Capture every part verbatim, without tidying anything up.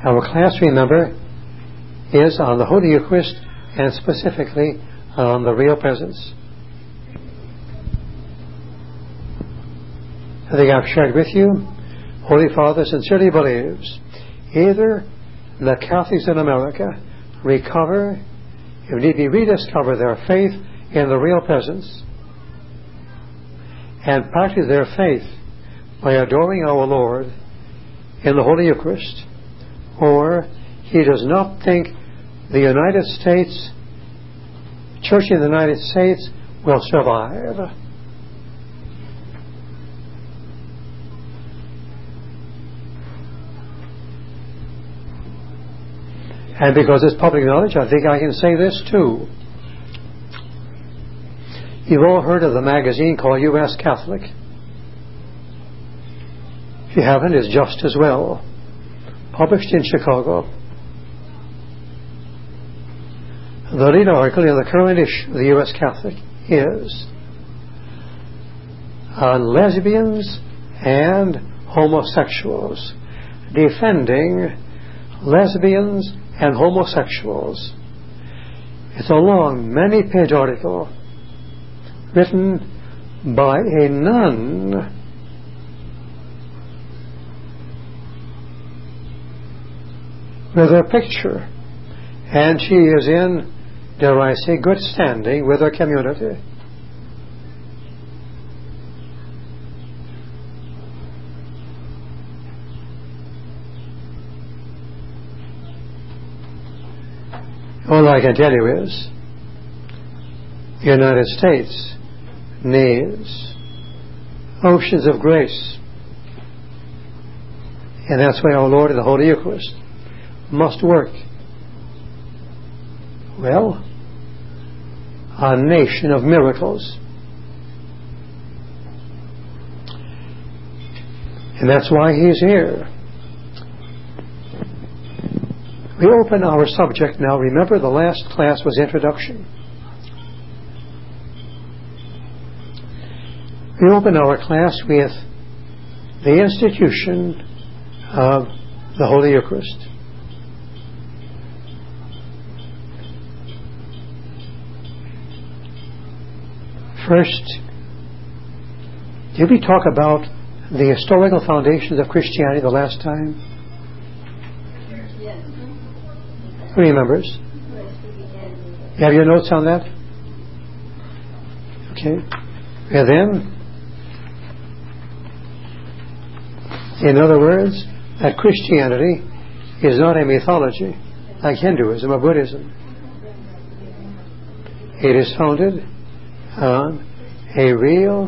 Our class, remember, is on the Holy Eucharist and specifically on the real presence. I think I've shared with you, Holy Father sincerely believes either the Catholics in America recover, if need be, rediscover their faith in the real presence and practice their faith by adoring our Lord in the Holy Eucharist, or he does not think the United States, Church in the United States, will survive. And because it's public knowledge, I think I can say this too. You've all heard of the magazine called U S Catholic. If you haven't, it's just as well. Published in Chicago. The lead article in the current issue of the U S Catholic is on lesbians and homosexuals, defending lesbians and homosexuals. It's a long, many-page article written by a nun with her picture, and she is in, dare I say, good standing with her community. All I can tell you is the United States needs oceans of grace, and that's why our Lord in the Holy Eucharist must work. Well, a nation of miracles. And that's why he's here. We open our subject now. Remember, the last class was introduction. We open our class with the institution of the Holy Eucharist. First, did we talk about the historical foundations of Christianity the last time? Who remembers? You have your notes on that? Okay. And then, in other words, that Christianity is not a mythology like Hinduism or Buddhism. It is founded on a real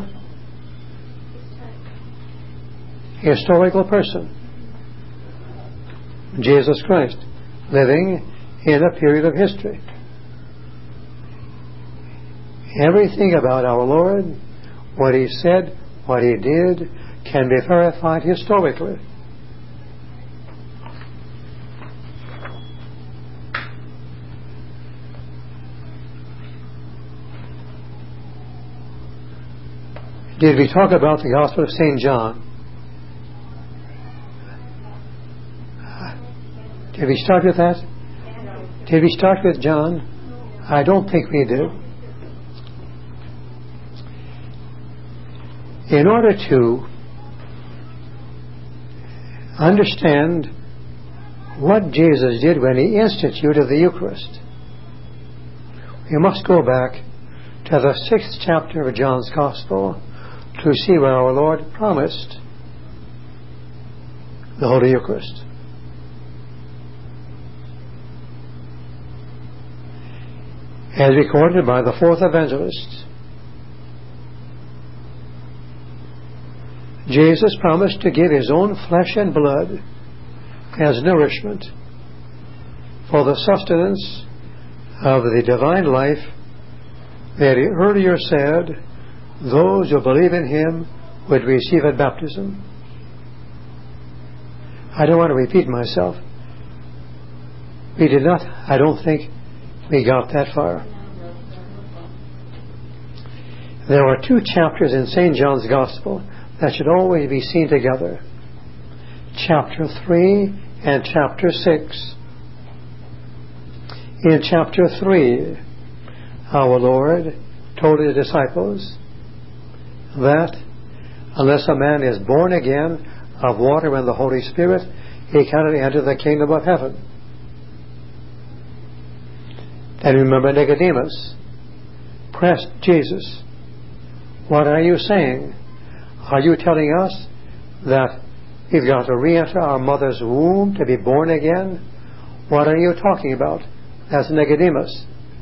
historical person, Jesus Christ, living in a period of history. Everything about our Lord, what he said, what he did, can be verified historically. Did we talk about the Gospel of Saint John? Did we start with that? Did we start with John? I don't think we did. In order to understand what Jesus did when he instituted the Eucharist, we must go back to the sixth chapter of John's Gospel to see where our Lord promised the Holy Eucharist. As recorded by the fourth evangelist, Jesus promised to give his own flesh and blood as nourishment for the sustenance of the divine life that he earlier said those who believe in him would receive at baptism. I don't want to repeat myself. We did not, I don't think we got that far. There are two chapters in Saint John's Gospel that should always be seen together. Chapter three and chapter six. In chapter three, our Lord told His disciples that unless a man is born again of water and the Holy Spirit, he cannot enter the kingdom of heaven. And remember, Nicodemus pressed Jesus, "What are you saying? Are you telling us that we've got to re-enter our mother's womb to be born again? What are you talking about?" That's Nicodemus.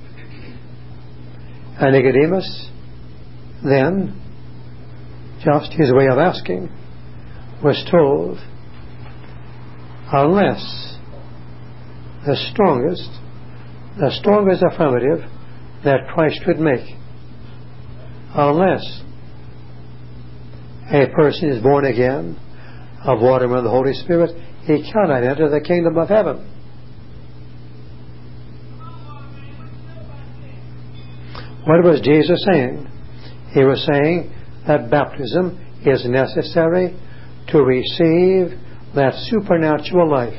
And Nicodemus then, just his way of asking, was told, unless the strongest, the strongest affirmative that Christ could make, unless a person is born again of water and the Holy Spirit, he cannot enter the kingdom of heaven. What was Jesus saying? He was saying that baptism is necessary to receive that supernatural life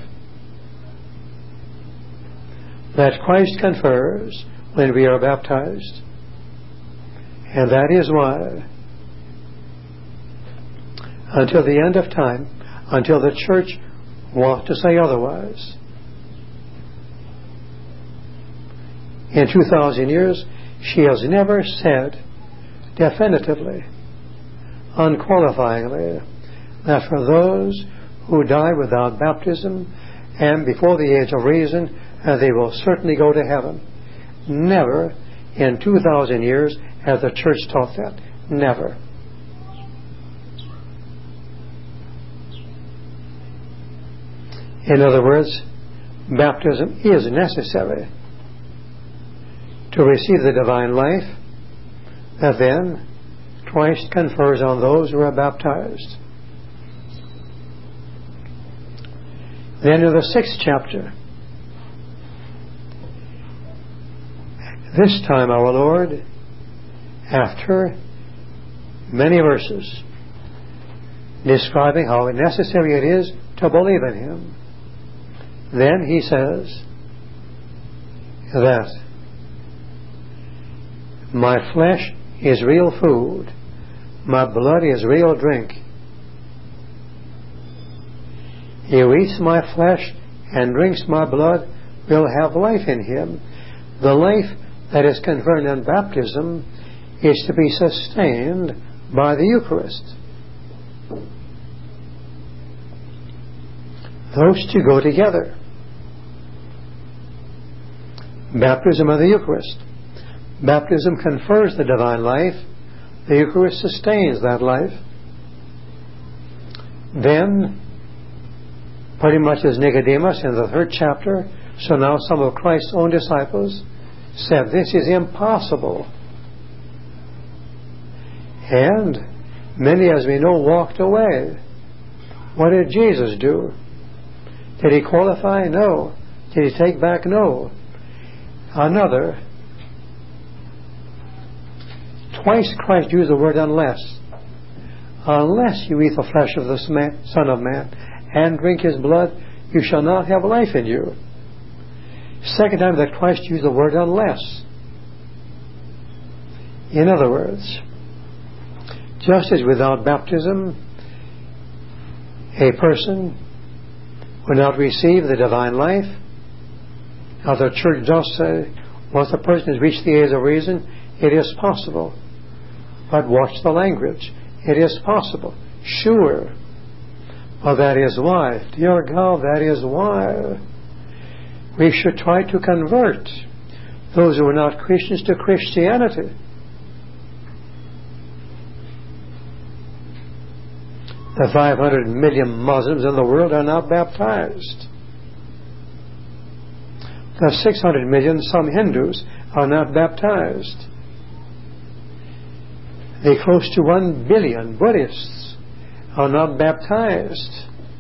that Christ confers when we are baptized. And that is why, until the end of time, until the church wants to say otherwise, in two thousand years, she has never said definitively, unqualifyingly, that for those who die without baptism and before the age of reason, uh, they will certainly go to heaven. Never in two thousand years has the church taught that. Never. In other words, baptism is necessary to receive the divine life that then Christ confers on those who are baptized. Then in the sixth chapter, this time our Lord, after many verses describing how necessary it is to believe in Him, then He says that my flesh is real food, my blood is real drink. He who eats my flesh and drinks my blood will have life in him. The life that is conferred in baptism is to be sustained by the Eucharist. Those two go together. Baptism and the Eucharist. Baptism confers the divine life. The Eucharist sustains that life. Then, pretty much as Nicodemus in the third chapter, so now some of Christ's own disciples said, this is impossible. And many, as we know, walked away. What did Jesus do? Did He qualify? No. Did He take back? No. Another, twice Christ used the word unless. Unless you eat the flesh of the Son of Man and drink His blood, you shall not have life in you. Second time that Christ used the word unless. In other words, just as without baptism a person will not receive the divine life, now the church does say, once a person has reached the age of reason, it is possible. But watch the language. It is possible. Sure. Well, that is why, dear God, that is why we should try to convert those who are not Christians to Christianity. The five hundred million Muslims in the world are not baptized. The six hundred million, some Hindus, are not baptized. The close to one billion Buddhists are not baptized.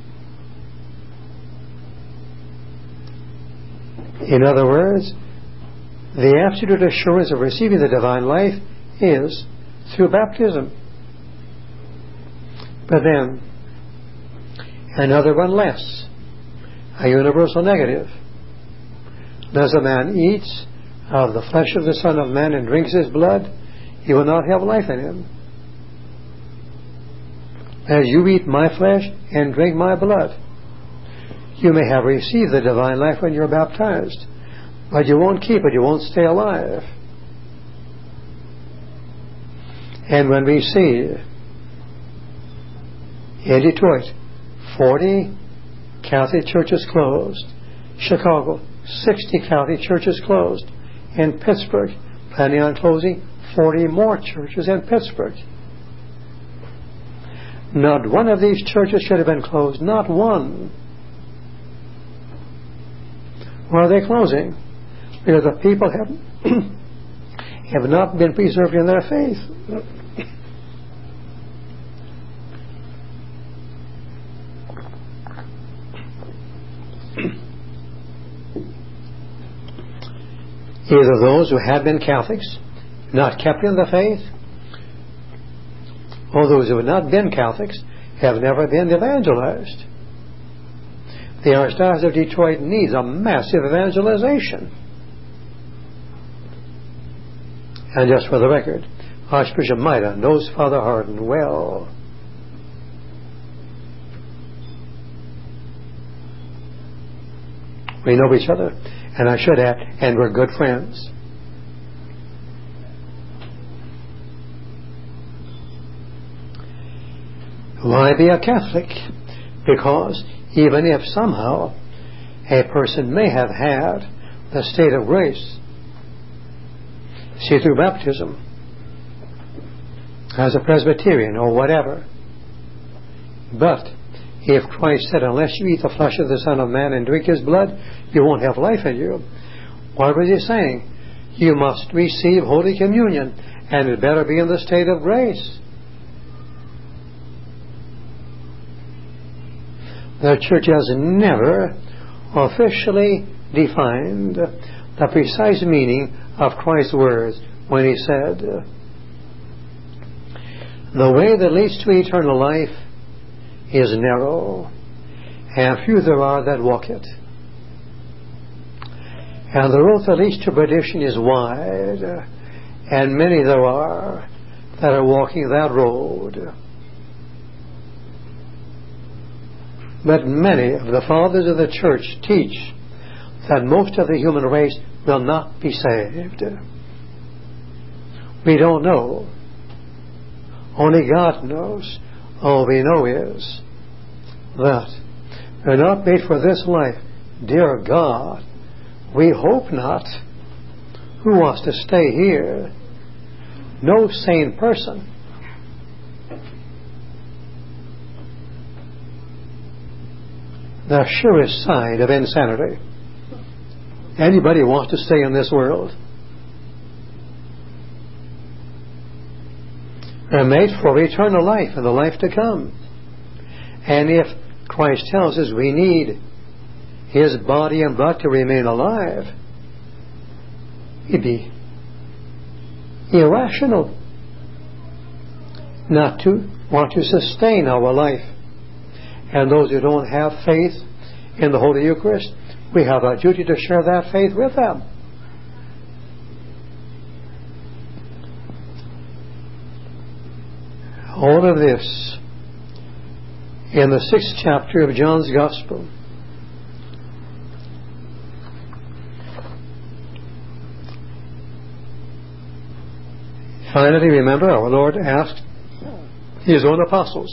In other words, the absolute assurance of receiving the divine life is through baptism. But then, another one less. a universal negative. Unless a man eats of the flesh of the Son of Man and drinks his blood, he will not have life in him. As you eat my flesh and drink my blood, you may have received the divine life when you're baptized, but you won't keep it, you won't stay alive. And when we see in Detroit forty Catholic churches closed, Chicago sixty Catholic churches closed, in Pittsburgh planning on closing forty more churches in Pittsburgh. Not one of these churches should have been closed, not one. Why are they closing? Because the people have have not been preserved in their faith. Either those who have been Catholics, not kept in the faith, or those who have not been Catholics have never been evangelized. The Archdiocese of Detroit needs a massive evangelization. And just for the record, Archbishop Maida knows Father Hardin well. We know each other, and I should add, and we're good friends. Why be a Catholic? Because even if somehow a person may have had the state of grace, see, through baptism, as a Presbyterian or whatever, but if Christ said, unless you eat the flesh of the Son of Man and drink his blood, you won't have life in you, what was he saying? You must receive Holy Communion, and it better be in the state of grace. The Church has never officially defined the precise meaning of Christ's words when he said, the way that leads to eternal life is narrow, and few there are that walk it. And the road that leads to perdition is wide, and many there are that are walking that road. But many of the fathers of the Church teach that most of the human race will not be saved. We don't know. Only God knows. All we know is that we're not made for this life. Dear God, we hope not. Who wants to stay here? No sane person. The surest sign of insanity. Anybody wants to stay in this world? We're made for eternal life and the life to come. And if Christ tells us we need his body and blood to remain alive, it'd be irrational not to want to sustain our life. And those who don't have faith in the Holy Eucharist, we have a duty to share that faith with them. All of this in the sixth chapter of John's Gospel. Finally, remember, our Lord asked his own apostles,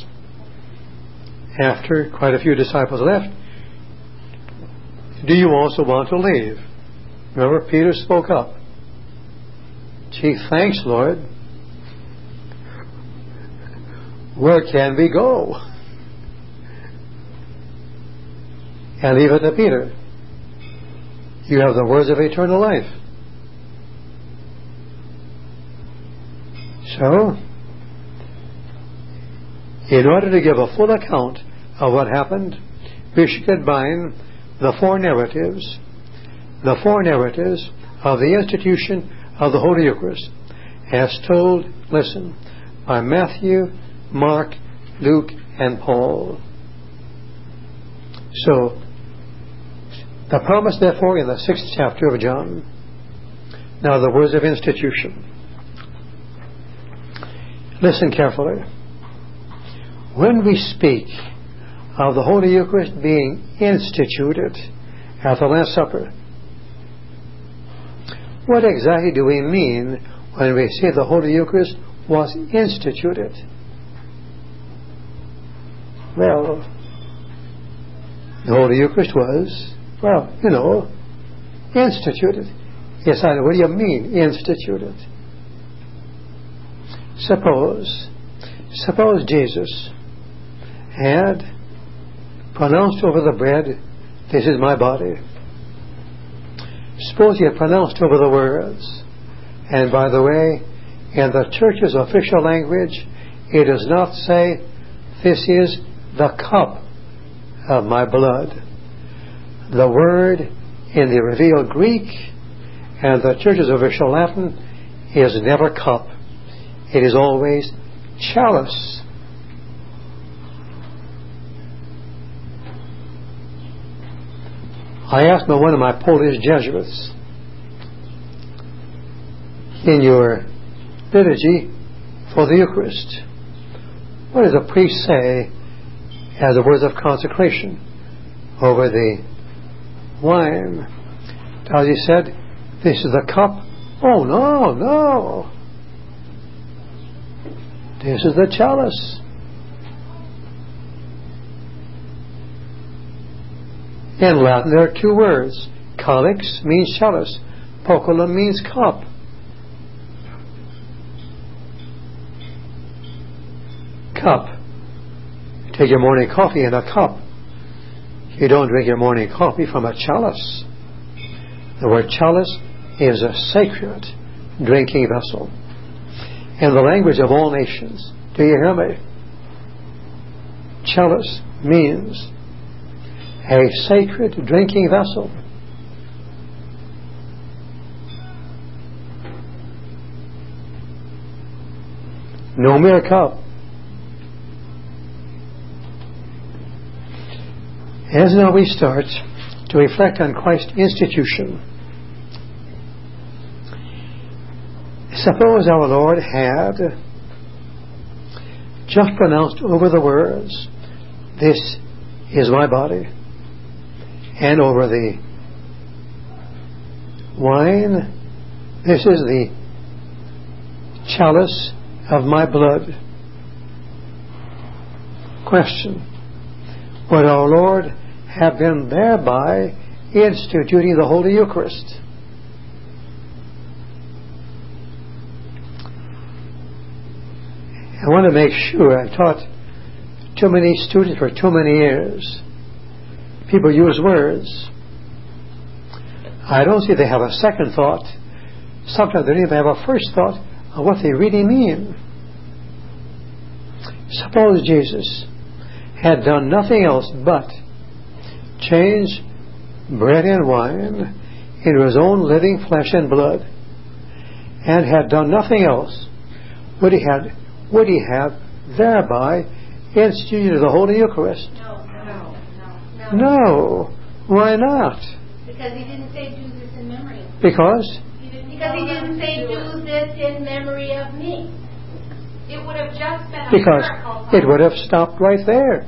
after quite a few disciples left, do you also want to leave? Remember, Peter spoke up. Gee, thanks, Lord. Where can we go? And leave it to Peter. You have the words of eternal life. So, in order to give a full account of what happened, we should combine the four narratives, the four narratives of the institution of the Holy Eucharist, as told, listen, by Matthew, Mark, Luke, and Paul. So, The promise, therefore, in the sixth chapter of John. Now the words of institution. Listen carefully. When we speak of the Holy Eucharist being instituted at the Last Supper, what exactly do we mean when we say the Holy Eucharist was instituted? Well, the Holy Eucharist was, well, you know, instituted. Yes, I know. What do you mean, instituted? Suppose, suppose Jesus had pronounced over the bread, "This is my body." Suppose he had pronounced over the words, and by the way, in the Church's official language, it does not say, "This is the cup of my blood." The word in the revealed Greek and the Church's official Latin is never cup. It is always chalice. I asked one of my Polish Jesuits, in your liturgy for the Eucharist, what does a priest say as the words of consecration over the wine? As he said, "This is the cup." Oh, no, no. This is the chalice. In Latin there are two words. Calix means chalice. Poculum means cup. Cup. You take your morning coffee in a cup. You don't drink your morning coffee from a chalice. The word chalice is a sacred drinking vessel. In the language of all nations, do you hear me? Chalice means a sacred drinking vessel. No mere cup. As now we start to reflect on Christ's institution, suppose our Lord had just pronounced over the words, "This is my body," and over the wine, "This is the chalice of my blood." Question: would our Lord have been thereby instituting the Holy Eucharist? I want to make sure. I've taught too many students for too many years. People use words. I don't see they have a second thought. Sometimes they don't even have a first thought of what they really mean. Suppose Jesus had done nothing else but change bread and wine into his own living flesh and blood, and had done nothing else. Would he have, would he have thereby instituted the Holy Eucharist? No, no, no, no. No. Why not? Because he didn't say do this in memory of me. Because? He didn't because he didn't say do this in memory of me. It would have just been a Because miracle. it would have stopped right there.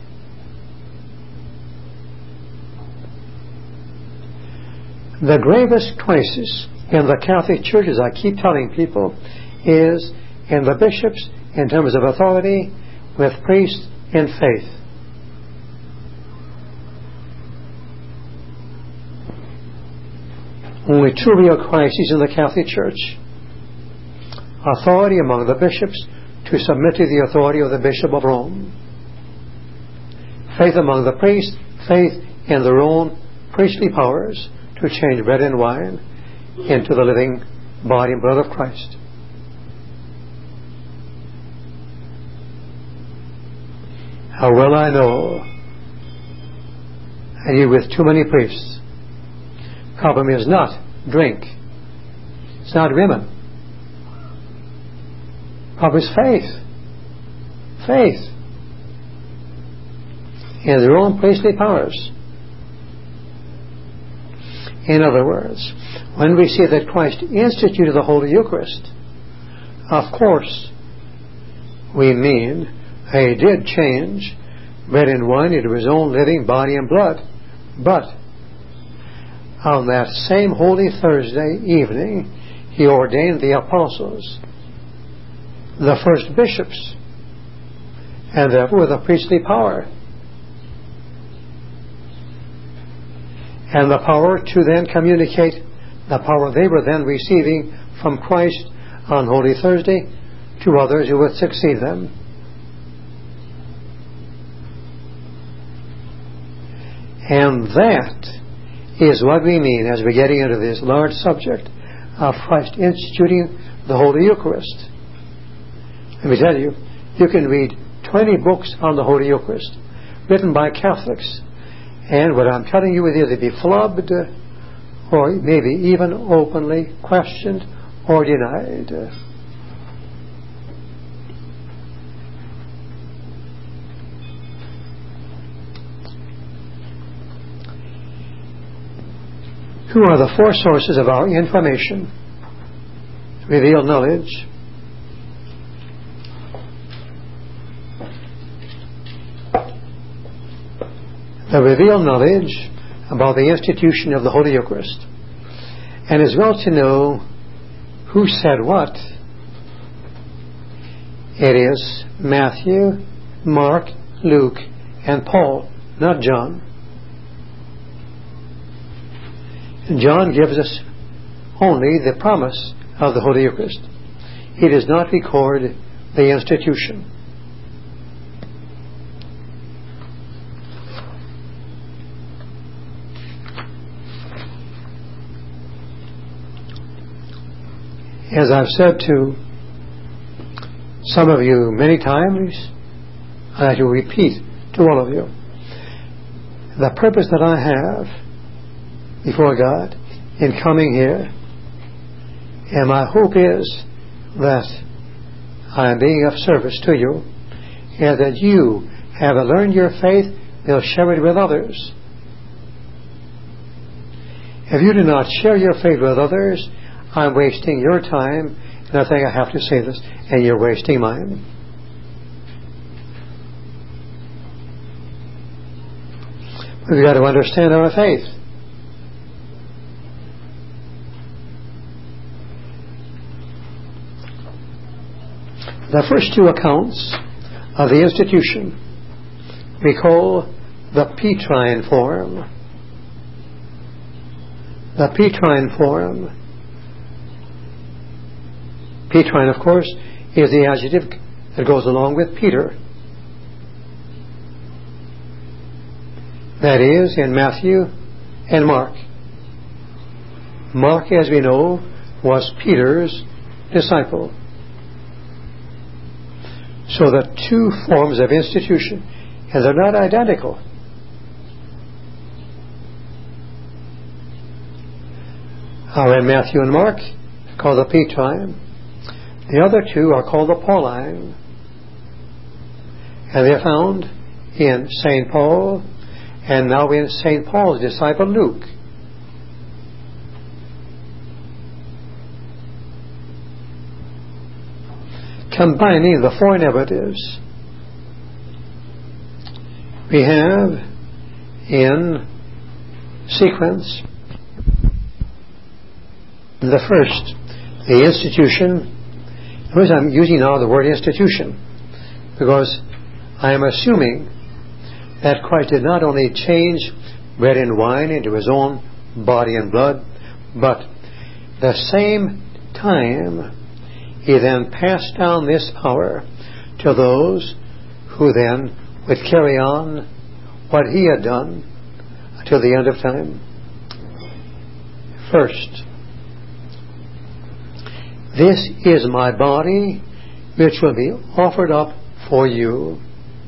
The gravest crisis in the Catholic Church, as I keep telling people, is in the bishops in terms of authority with priests in faith. Only two real crises in the Catholic Church. Authority among the bishops to submit to the authority of the Bishop of Rome. Faith among the priests, faith in their own priestly powers to change bread and wine into the living body and blood of Christ. How well I know I deal with too many priests. Problem is not drink. It's not women. Problem is faith. Faith in their own priestly powers In other words, when we see that Christ instituted the Holy Eucharist, of course, we mean He did change bread and wine into His own living body and blood. But on that same Holy Thursday evening, He ordained the apostles, the first bishops, and therefore the priestly power, and the power to then communicate the power they were then receiving from Christ on Holy Thursday to others who would succeed them. And that is what we mean as we're getting into this large subject of Christ instituting the Holy Eucharist. Let me tell you, you can read twenty books on the Holy Eucharist written by Catholics, and what I'm telling you would either be flubbed or maybe even openly questioned or denied. Who are the four sources of our information? Revealed knowledge, the revealed knowledge about the institution of the Holy Eucharist. And as well to know who said what. It is Matthew, Mark, Luke, and Paul, not John. John gives us only the promise of the Holy Eucharist. He does not record the institution. As I've said to some of you many times, I have to repeat to all of you, the purpose that I have before God in coming here, and my hope is that I am being of service to you, and that you have learned your faith, you'll share it with others. If you do not share your faith with others, I'm wasting your time, and I think I have to say this, and you're wasting mine. We've got to understand our faith. The first two accounts of the institution we call the Petrine form. The Petrine form. Petrine, of course, is the adjective that goes along with Peter. That is in Matthew and Mark. Mark, as we know, was Peter's disciple. So the two forms of institution, and they're not identical, are in Matthew and Mark, called the Petrine. The other two are called the Pauline, and they're found in Saint Paul, and now in Saint Paul's disciple Luke. Combining the four narratives, we have in sequence the first, the institution. Notice I'm using now the word institution because I am assuming that Christ did not only change bread and wine into His own body and blood, but the same time He then passed down this power to those who then would carry on what He had done until the end of time. First, this is my body which will be offered up for you.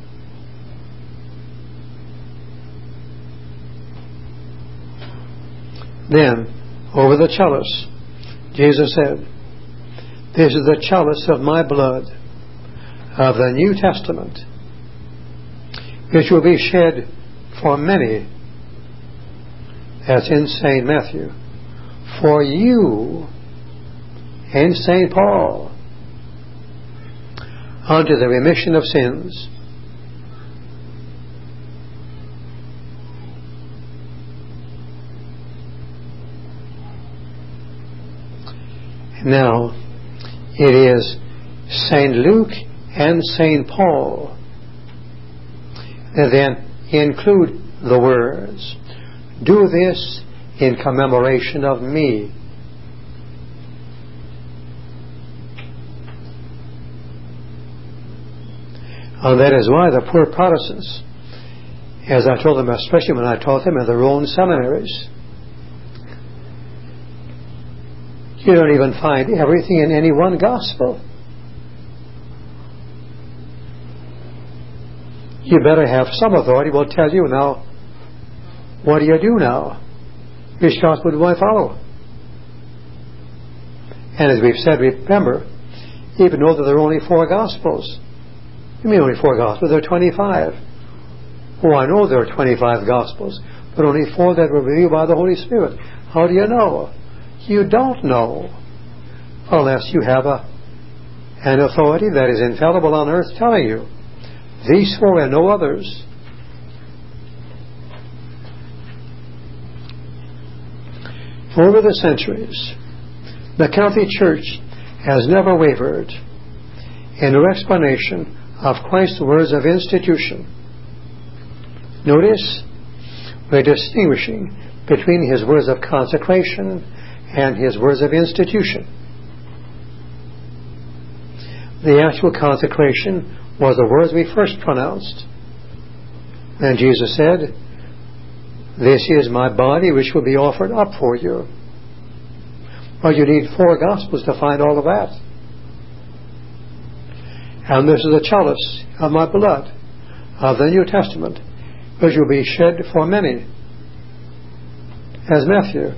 Then, over the chalice, Jesus said, "This is the chalice of my blood of the New Testament, which will be shed for many That's in Saint Matthew. For you, in Saint Paul, unto the remission of sins. Now, it is Saint Luke and Saint Paul that then include the words, do this in commemoration of me. And that is why the poor Protestants, as I told them, especially when I taught them in their own seminaries, you don't even find everything in any one gospel. You better have some authority. Will tell you now, what do you do now? Which gospel do I follow? And as we've said, remember, even though there are only four gospels. You mean only four gospels? There are twenty-five. Oh, I know there are twenty-five gospels, but only four that were revealed by the Holy Spirit. How do you know? You don't know unless you have a, an authority that is infallible on earth telling you these four and no others. Over the centuries, the Catholic Church has never wavered in her explanation of Christ's words of institution. Notice, we're distinguishing between His words of consecration and His words of institution. The actual consecration was the words we first pronounced. And Jesus said, this is my body which will be offered up for you. Well, you need four Gospels to find all of that. And this is the chalice of my blood of the New Testament, which will be shed for many. As Matthew.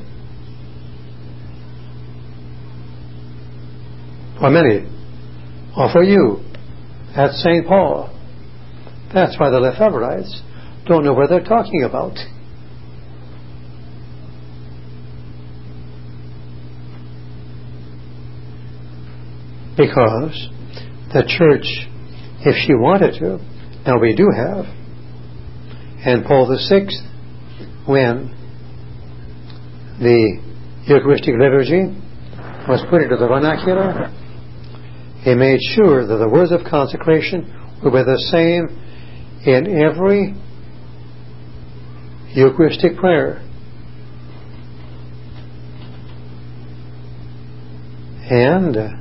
For many. Or for you. That's Saint Paul. That's why the Lefebvrites don't know what they're talking about. Because the Church, if she wanted to, now we do have, and Paul the Sixth, when the Eucharistic liturgy was put into the vernacular, he made sure that the words of consecration were the same in every Eucharistic prayer. And uh,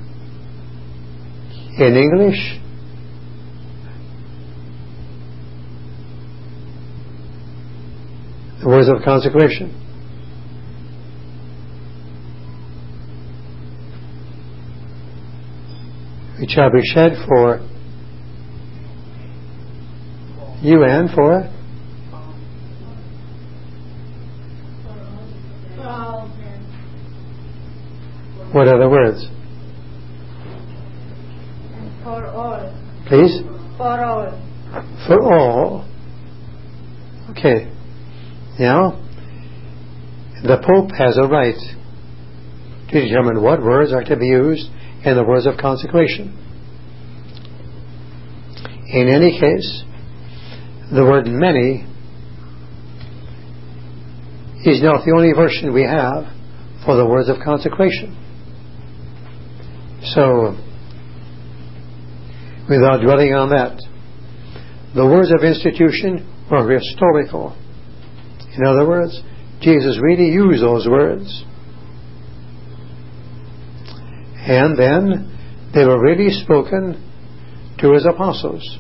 in English, the words of consecration. Which shall be shed for you and for what are the words? For all. Please? For all. For all. Okay. Now, the Pope has a right to determine what words are to be used in the words of consecration. In any case, the word many is not the only version we have for the words of consecration. So, without dwelling on that, the words of institution were historical. In other words, Jesus really used those words. And then they were really spoken to His apostles.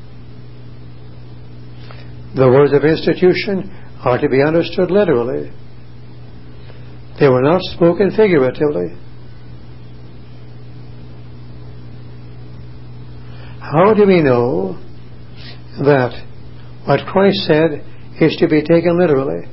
The words of institution are to be understood literally. They were not spoken figuratively. How do we know that what Christ said is to be taken literally?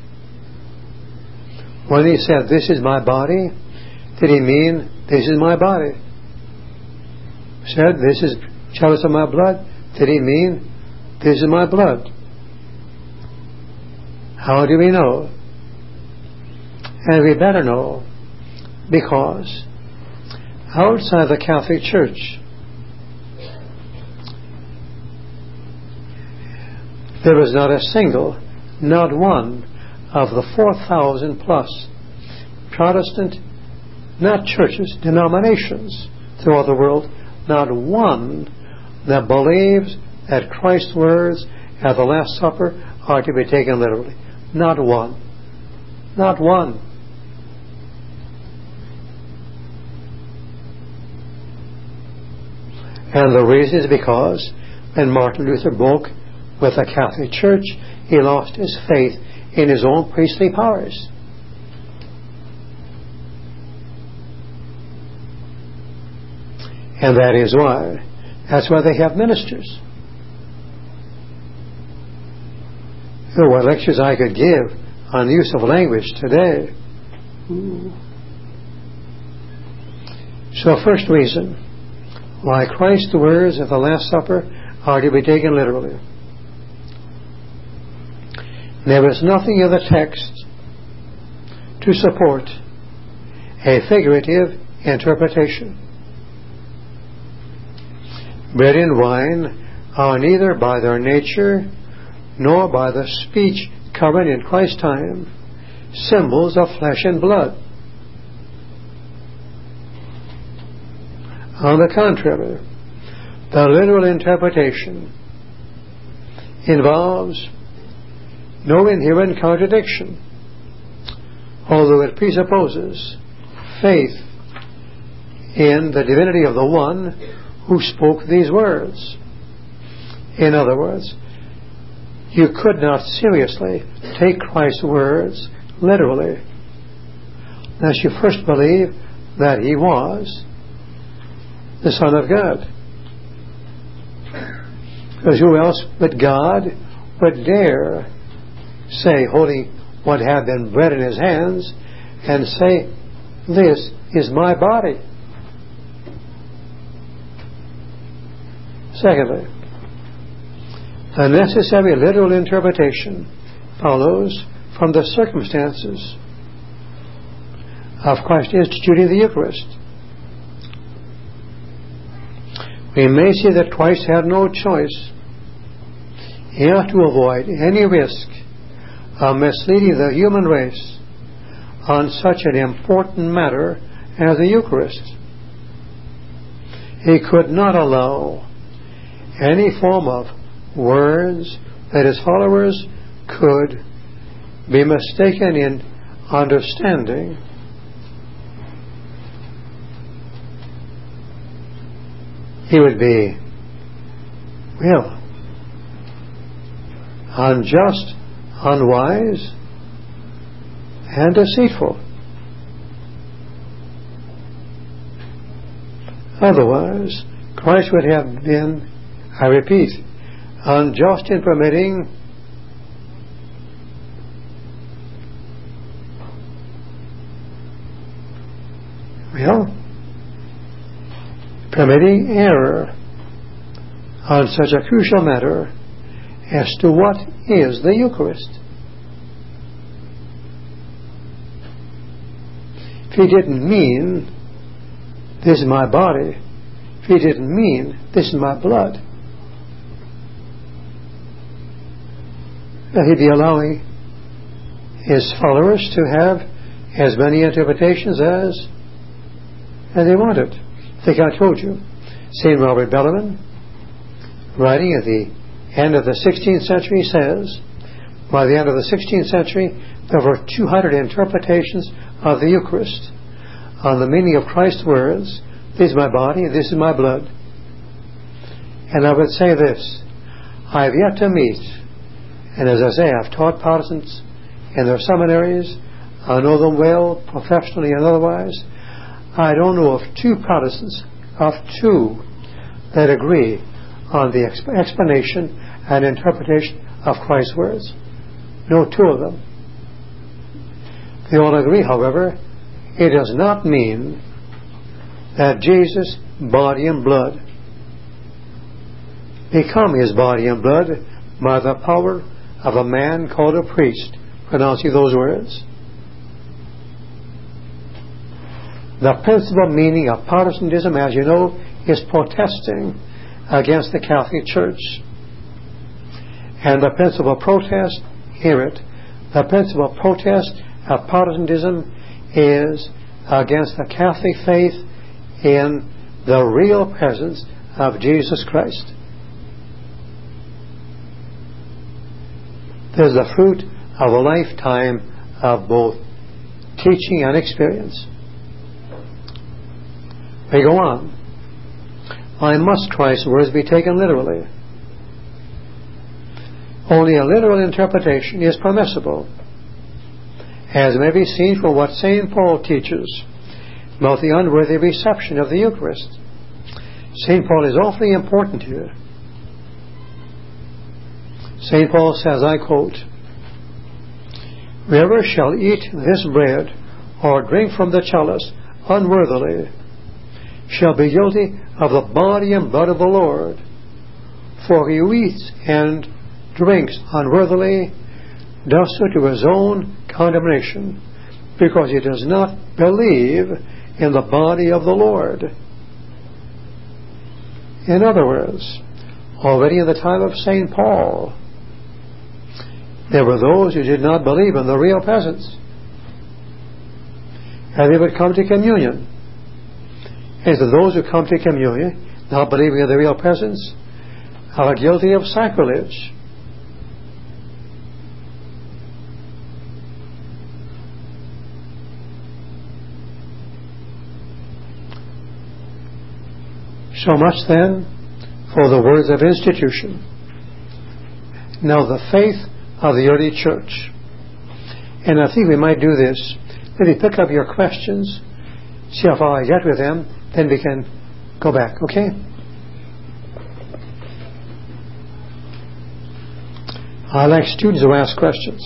When He said, this is my body, did He mean, this is my body? Said, this is chalice of my blood, did He mean, this is my blood? How do we know? And we better know, because outside the Catholic Church, there is not a single, not one of the four thousand plus Protestant, not churches, denominations throughout the world, not one that believes that Christ's words at the Last Supper are to be taken literally. Not one. Not one. And the reason is because when Martin Luther broke with the Catholic Church, he lost his faith in his own priestly powers. And that is why. That's why they have ministers. You know, what lectures I could give on the use of language today. Ooh. So first reason why Christ's words at the Last Supper are to be taken literally. There is nothing in the text to support a figurative interpretation. Bread and wine are neither by their nature nor by the speech covered in Christ's time symbols of flesh and blood. On the contrary, the literal interpretation involves no inherent contradiction, although it presupposes faith in the divinity of the one who spoke these words. In other words, you could not seriously take Christ's words literally unless you first believe that he was the Son of God. Because who else but God would dare say, holding what had been bread in his hands, and say, "This is my body"? Secondly, the necessary literal interpretation follows from the circumstances of Christ instituting the Eucharist. We may see that Christ had no choice. He had to avoid any risk of misleading the human race on such an important matter as the Eucharist. He could not allow any form of words that his followers could be mistaken in understanding. He would be, well, unjust, unwise, and deceitful. Otherwise, Christ would have been, I repeat, unjust in permitting well, permitting error on such a crucial matter as to what is the Eucharist. If he didn't mean, "This is my body," if he didn't mean, "This is my blood," he'd be allowing his followers to have as many interpretations as, as they wanted. I think I told you, Saint Robert Bellarmine, writing at the end of the sixteenth century, says, by the end of the sixteenth century, there were two hundred interpretations of the Eucharist on the meaning of Christ's words, "This is my body, this is my blood." And I would say this, I have yet to meet, and as I say, I've taught Protestants in their seminaries, I know them well, professionally and otherwise. I don't know of two Protestants, of two, that agree on the exp- explanation and interpretation of Christ's words. No two of them. They all agree, however, it does not mean that Jesus' body and blood become his body and blood by the power of a man called a priest pronouncing those words. The principal meaning of Protestantism, as you know, is protesting against the Catholic Church. And the principal protest, hear it, the principal protest of Protestantism is against the Catholic faith in the real presence of Jesus Christ. There's the fruit of a lifetime of both teaching and experience. We go on. Why must Christ's words be taken literally? Only a literal interpretation is permissible, as may be seen from what Saint Paul teaches about the unworthy reception of the Eucharist. Saint Paul is awfully important here. Saint Paul says, I quote, "Whoever shall eat this bread or drink from the chalice unworthily shall be guilty of the body and blood of the Lord. For he who eats and drinks unworthily does so to his own condemnation, because he does not believe in the body of the Lord." In other words, already in the time of Saint Paul, there were those who did not believe in the real presence. And they would come to communion. And so those who come to communion, not believing in the real presence, are guilty of sacrilege. So much then for the words of institution. Now the faith of the early church. And I think we might do this. Let me pick up your questions, see how far I get with them, then we can go back, okay? I like students who ask questions.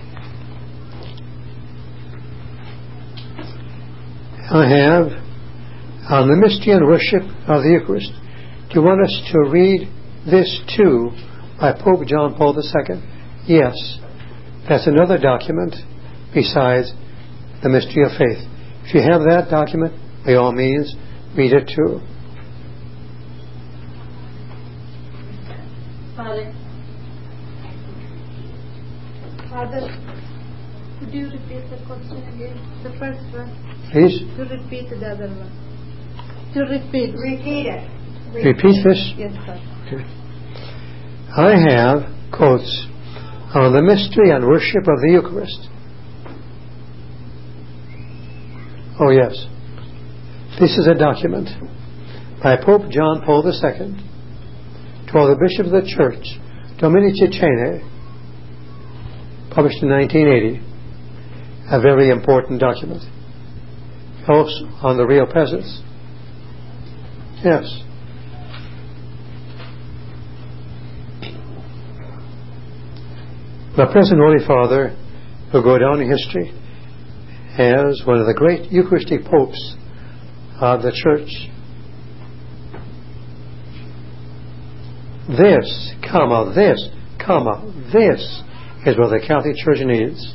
I have on the mystery and worship of the Eucharist. Do you want us to read this too by Pope John Paul the Second? Yes. That's another document besides the mystery of faith. If you have that document, by all means, read it too. Father, Father, could you repeat the question again? The first one. Please. To repeat the other one. To repeat. Repeat it. Repeat this? Yes, sir. Okay. I have quotes on the mystery and worship of the Eucharist. Oh yes. This is a document by Pope John Paul the Second to all the bishops of the Church, Dominici Cene, published in nineteen eighty. A very important document. Also on the real presence. Yes. The present Holy Father, who go down in history as one of the great Eucharistic popes of the Church. This, comma, this, comma, this is what the Catholic Church needs.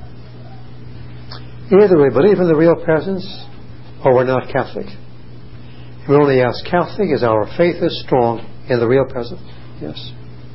Either we believe in the real presence or we're not Catholic. We only ask Catholic is our faith is strong in the real presence. Yes.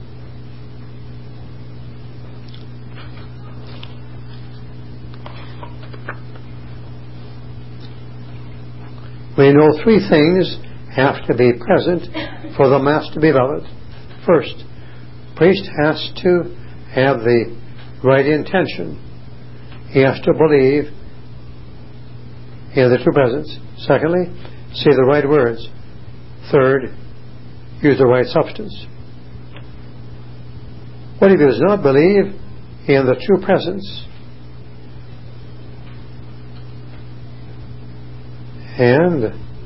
We know three things have to be present for the Mass to be valid. First, priest has to have the right intention. He has to believe in the true presence. Secondly, say the right words. Third, use the right substance. What if he does not believe in the true presence? And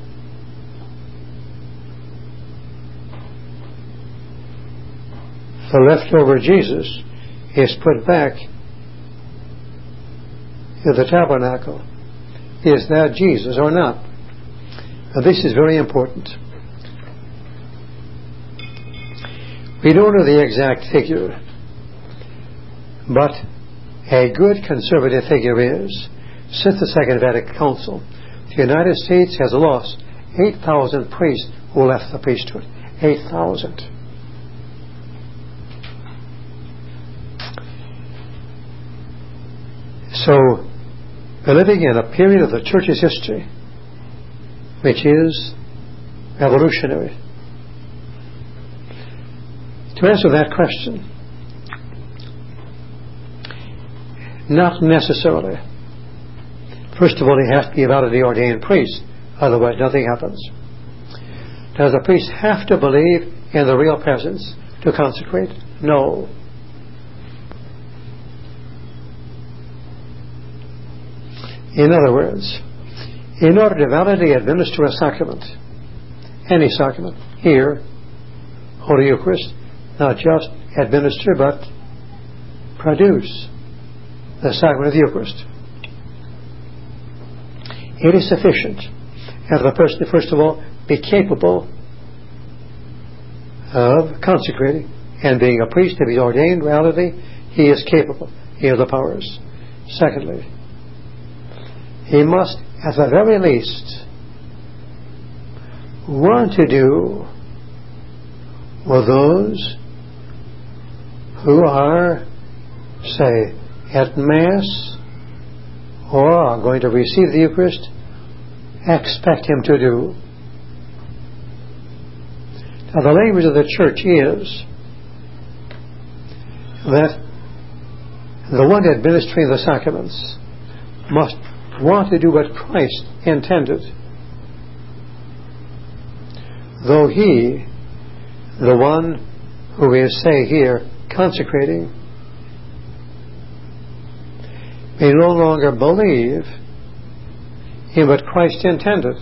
the leftover Jesus is put back in the tabernacle. Is that Jesus or not? Now this is very important. We don't know the exact figure, but a good conservative figure is, since the Second Vatican Council, The United States has lost eight thousand priests who left the priesthood. eight thousand. So, we're living in a period of the church's history which is revolutionary. To answer that question, not necessarily. First of all, he has to be a validly ordained priest, otherwise nothing happens. Does the priest have to believe in the real presence to consecrate? No. In other words, in order to validly administer a sacrament, any sacrament, here, Holy Eucharist, not just administer but produce the sacrament of the Eucharist, it is sufficient that the person, first of all, be capable of consecrating, and being a priest, if he's ordained reality, he is capable. He has the powers. Secondly, he must, at the very least, want to do with those who are, say, at Mass or are going to receive the Eucharist, expect him to do. Now, the language of the Church is that the one administering the sacraments must want to do what Christ intended, though he, the one who is, say here, consecrating, may no longer believe in what Christ intended.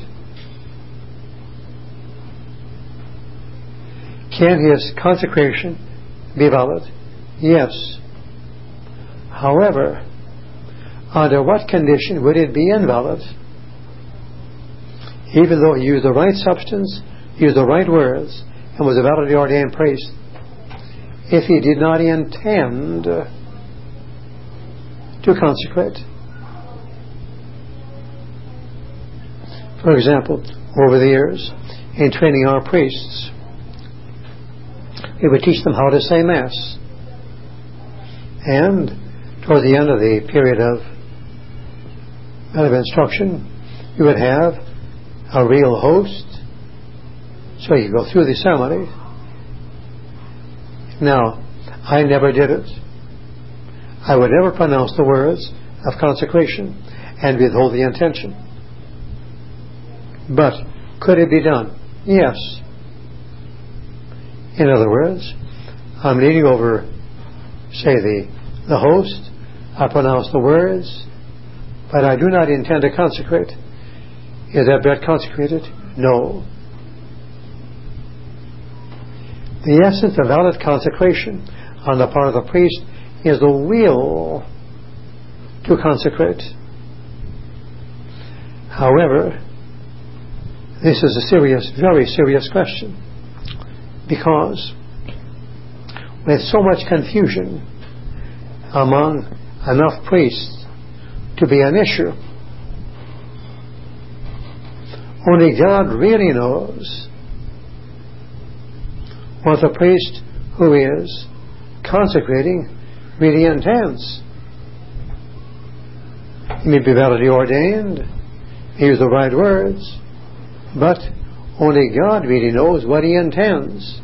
Can his consecration be valid? Yes. However, under what condition would it be invalid? Even though he used the right substance, used the right words, and was a validly ordained priest, if he did not intend to consecrate. For example, over the years, in training our priests, we would teach them how to say Mass. And toward the end of the period of, of instruction, you would have a real host, so you go through the ceremony. Now, I never did it. I would never pronounce the words of consecration and withhold the intention. But could it be done? Yes. In other words, I'm leaning over, say, the, the host. I pronounce the words, but I do not intend to consecrate. Is that bread consecrated? No. The essence of valid consecration on the part of the priest is the will to consecrate. However, this is a serious, very serious question, because with so much confusion among enough priests to be an issue, only God really knows what the priest who is consecrating really intends. He may be validly ordained, he used the right words, but only God really knows what he intends.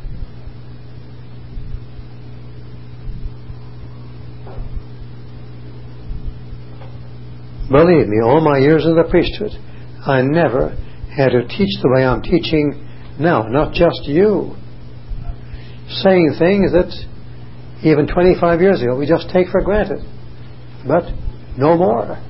Believe me, all my years in the priesthood, I never had to teach the way I'm teaching now, not just you. Saying things that even twenty-five years ago we just take for granted, but no more.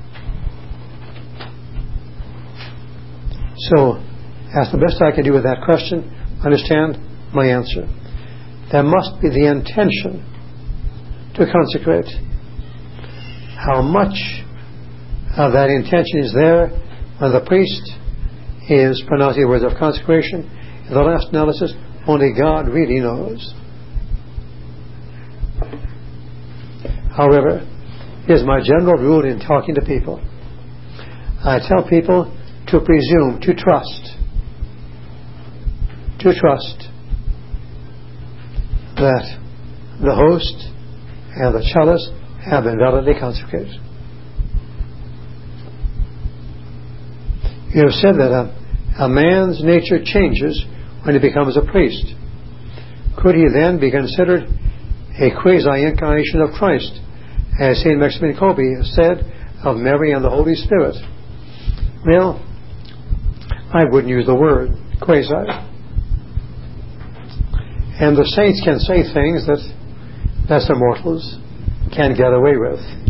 So, that's the best I can do with that question. Understand my answer. There must be the intention to consecrate. How much of that intention is there when the priest is pronouncing the words of consecration? In the last analysis, only God really knows. However, here's my general rule in talking to people. I tell people to presume, to trust, to trust that the host and the chalice have been validly consecrated. You have said that a, a man's nature changes when he becomes a priest. Could he then be considered a quasi-incarnation of Christ, as Saint Maximilian Kolbe said of Mary and the Holy Spirit? Well, I wouldn't use the word quasi. And the saints can say things that lesser mortals can't get away with.